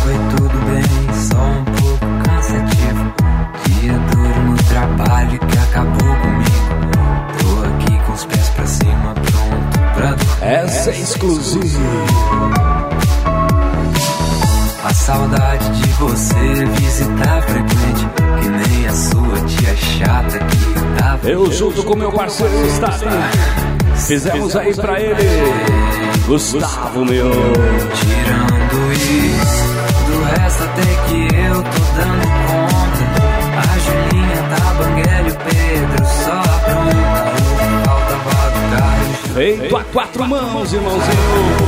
foi tudo bem, só um pouco cansativo. Dia duro no trabalho que acabou comigo. Tô aqui com os pés pra cima, pronto pra dormir. Essa é exclusiva. A saudade de você visitar frequente, que nem a sua tia chata que tava. Eu junto com meu parceiro Stalin fizemos aí pra ele, Gustavo, meu. Tirando isso, do resto até que eu tô dando conta. A Julinha da Banguela e o Pedro só apronta. Faltava do carro. Feito a 4 mãos, irmãozinho.